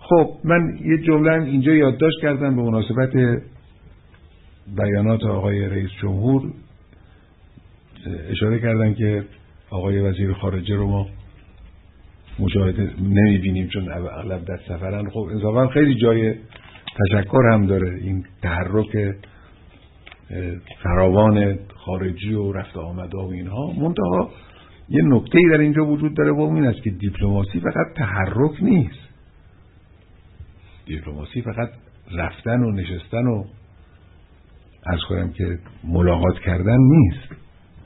خب من یه جمله اینجا یادداشت کردم به مناسبت بیانات آقای رئیس جمهور. اشاره کردن که آقای وزیر خارجه رو ما مشاهده نمیبینیم چون اغلب در سفرن. خب انصافا خیلی جای تشکر هم داره این تحرک فراوان خارجی و رفت آمده و اینها. منتها یه نکته‌ای در اینجا وجود داره و این است که دیپلماسی فقط تحرک نیست. دیپلماسی فقط رفتن و نشستن و عرض کنم که ملاقات کردن نیست.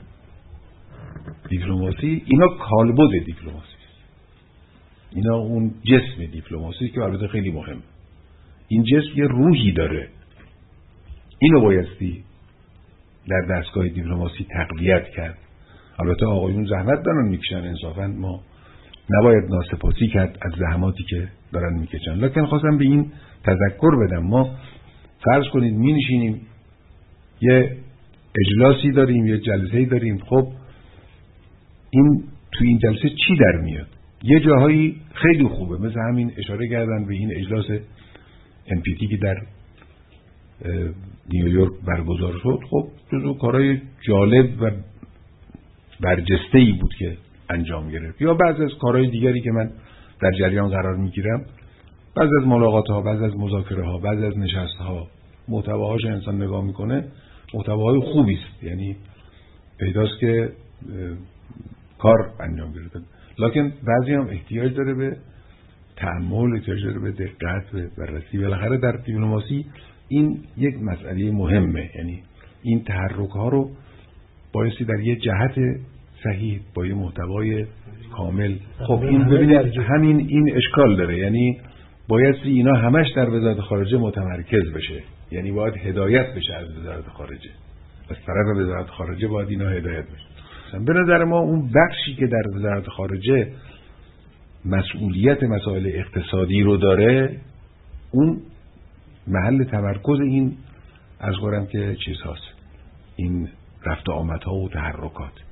دیپلماسی اینا کالبد دیپلماسی است. اینا اون جسم دیپلماسی که البته خیلی مهمه. این جسم یه روحی داره. اینو بایستی در دستگاه دیپلماسی تقویت کرد. البته آقایون زحمت دارن میکشن، انصافا ما نباید ناسپاسی کرد از زحماتی که دارن میکشن. لکن خواستم به این تذکر بدم. ما فرض کنید می نشینیم یه اجلاسی داریم، یه جلسه‌ای داریم. خب این تو این جلسه چی در میاد؟ یه جاهایی خیلی خوبه، مثل همین اشاره کردن به این اجلاس NPT که در نیویورک برگزار شد. خب جزو کارهای جالب و برجسته‌ای بود که انجام گرفت. یا بعض از کارهای دیگری که من در جریان قرار میگیرم، بعض از ملاقات‌ها، بعض از مذاکره‌ها، بعض از نشست‌ها، محتواهاش انسان نگاه میکنه محتواهای خوبی است، یعنی پیداست که کار انجام گرفته. لکن بعضی هم احتیاج داره به تأمل، احتیاج داره به دقت، به بررسی. بالاخره در دیپلماسی این یک مسئله مهمه، یعنی این تحرک ها رو بایستی در یه جهت صحیح با یه محتوای کامل. خب این ببینید همین این اشکال داره، یعنی بایستی اینا همش در وزارت خارجه متمرکز بشه، یعنی باید هدایت بشه از وزارت خارجه، از طرف وزارت خارجه باید اینا هدایت بشه. به نظر ما اون بخشی که در وزارت خارجه مسئولیت مسائل اقتصادی رو داره، اون محل تمرکز این از قرم که چیز هاست، این رفت و آمدها و تحرکات.